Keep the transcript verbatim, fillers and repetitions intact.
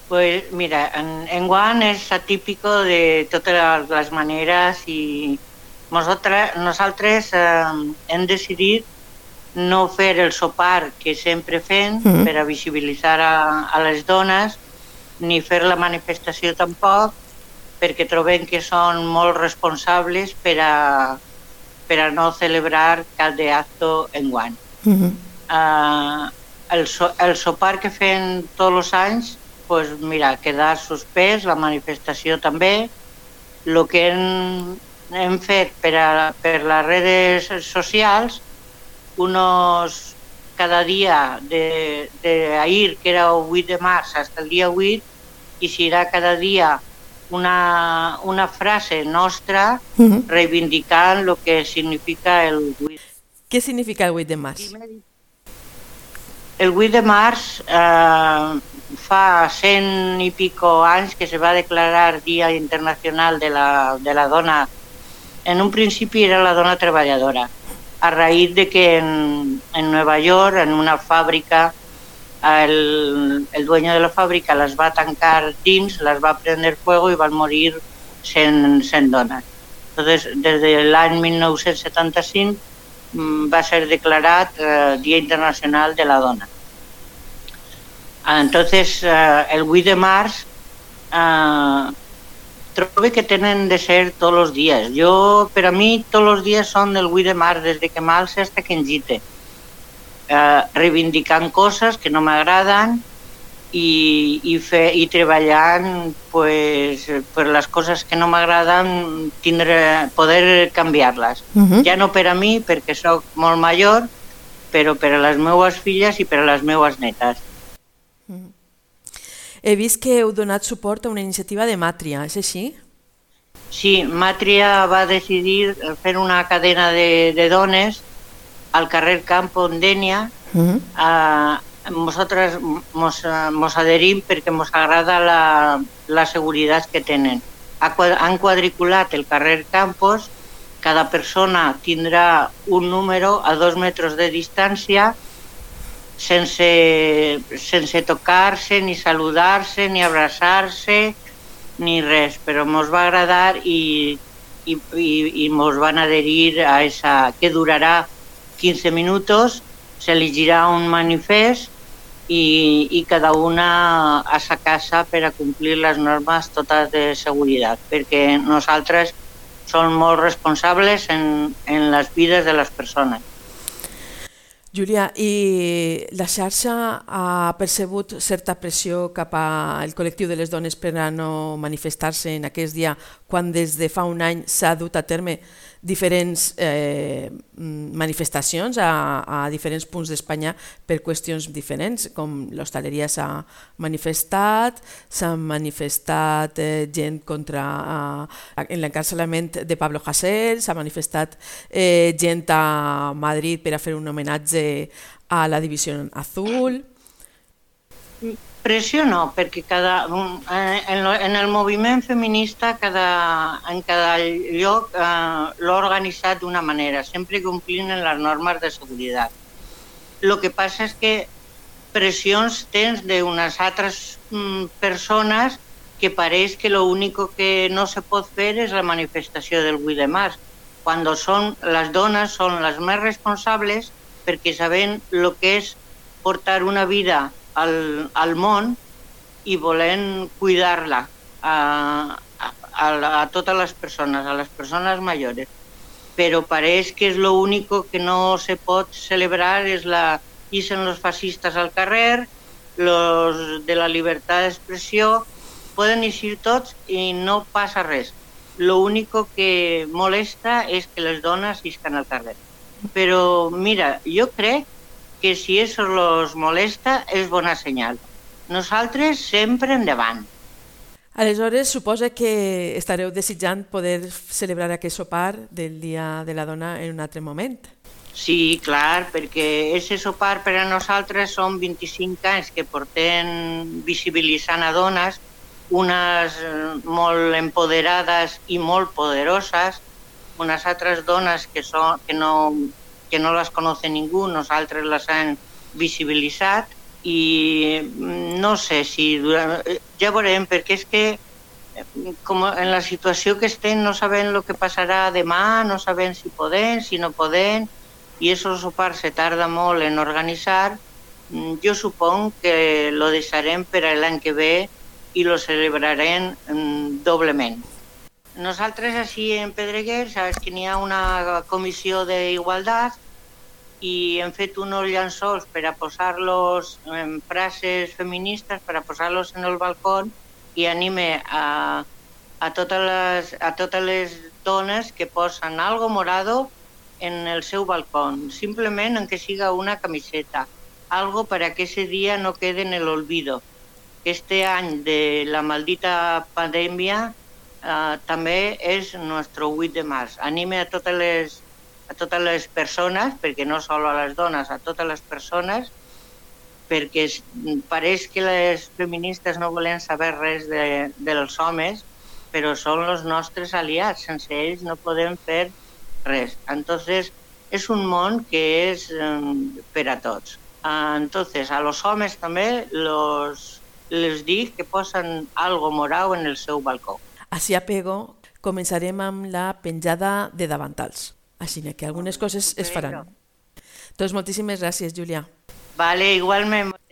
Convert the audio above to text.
Pues mira, en, enguany és atípico de totes les maneres i nosaltres, nosaltres eh, hem decidit no fer el sopar que sempre fem Mm. per a visibilitzar a, a les dones, ni fer la manifestació tampoc, perquè trobem que són molt responsables per a, per a no celebrar cap de acto enguany. Mhm. Uh, el, so, el sopar que fem tots els anys, pues mira, quedar suspès, la manifestació també. El que hem, hem fet per, a, per les redes socials, unos cada dia de, de ahir, que era el vuit de març, fins el dia vuit, i serà cada dia una, una frase nostra Mhm. reivindicant el que significa el vuit. Què significa el vuit de març? El vuit de març eh, fa cent i pico anys que se va declarar Dia Internacional de la, de la Dona. En un principi era la dona treballadora, a raïs de que en, en Nueva York, en una fàbrica, el, el dueño de la fàbrica les va tancar dins, les va prendre fuego i van morir cent, cent dones. Entonces, des de l'any mil nou-cents setanta-cinc va ser declarat eh, Dia Internacional de la Dona. Entonces, eh, el vuit de març eh, trobo que tenen de ser tots els dies. Jo, per a mi, tots els dies són del vuit de març, des de que m'alce fins que engite. Eh, reivindicant coses que no m'agraden i, i, fer, i treballant pues, per les coses que no m'agraden, tindre, poder canviar-les. Mhm. Ja no per a mi, perquè sóc molt major, però per a les meves filles i per a les meves netes. He vist que heu donat suport a una iniciativa de Màtria, és així? Sí, Màtria va decidir fer una cadena de, de dones al carrer Campo en Dénia. Mhm. Uh, nosaltres mos, mos adherim perquè mos agrada la, la seguretat que tenen. Ha, han quadriculat el carrer Campos, cada persona tindrà un número a dos metres de distància sense, sense tocar-se, ni saludar-se, ni abraçar-se, ni res, però mos va agradar i, i, i, i mos van adherir a esa, que durarà quinze minuts, s'elegirà un manifest i, i cada una a sa casa per a complir les normes totes de seguretat, perquè nosaltres som molt responsables en, en les vides de les persones. Júlia, i la xarxa ha percebut certa pressió cap al col·lectiu de les dones per a no manifestar-se en aquest dia quan des de fa un any s'ha dut a terme diferents eh, manifestacions a, a diferents punts d'Espanya per qüestions diferents, com l'hostaleria s'ha manifestat, s'ha manifestat eh, gent contra eh, en l'encarcelament de Pablo Hasél, s'ha manifestat eh, gent a Madrid per a fer un homenatge a la Divisió Azul. Pressió no, perquè cada, en, en el moviment feminista cada, en cada lloc eh, l'ha organitzat d'una manera, sempre complint les normes de seguretat. El que passa és que pressions tens d'unes altres mm, persones que pareix que l'únic que no se pot fer és la manifestació del vuit de març, quan són, les dones són les més responsables perquè sabent el que és portar una vida al, al món i volent cuidar-la a, a, a, a totes les persones, a les persones majors. Però pareix que és l'únic que no se pot celebrar, és la ixen els fascistes al carrer, los de la llibertat d'expressió, poden eixir tots i no passa res. L'únic que molesta és que les dones isquen al carrer. Però mira, jo crec que si això els molesta és bona senyal. Nosaltres sempre endavant. Aleshores, suposa que estareu desitjant poder celebrar aquest sopar del Dia de la Dona en un altre moment. Sí, clar, perquè aquest sopar per a nosaltres són vint-i-cinc anys que portem visibilitzant a dones, unes molt empoderades i molt poderoses, unes altres dones que, són, que, no, que no les coneix ningú, nosaltres les hem visibilitzat i no sé si durant... ja veurem, perquè és que com en la situació que estem no sabem el que passarà demà, no sabem si podem, si no podem, i esos sopars se tarda molt en organitzar. Jo suponc que lo deixarem per a l'any que ve i lo celebrarem doblement. Nosaltres així en Pedreguer, saps que n'hi ha una comissió d'igualtat i hem fet uns llençols per a posar-los en frases feministes, per a posar-los en el balcó, i anime a, a, totes les, a totes les dones que posen algo morado en el seu balcó, simplement en que siga una camiseta, algo para que ese día no quede en el olvido. Este any de la maldita pandèmia eh, també és nuestro vuit de març. Anime a totes les, a totes les persones, perquè no solo a les dones, a totes les persones, perquè pareix que les feministes no volen saber res de, dels homes, però són els nostres aliats, sense ells no podem fer res. Entonces, és un món que és um, per a tots. Uh, entonces, a los homes també los, les dic que posen algo morado en el seu balcó. Així a pego començarem amb la penjada de davantals, així que algunes coses es faran. Doncs moltíssimes gràcies, Júlia. Vale, igualment.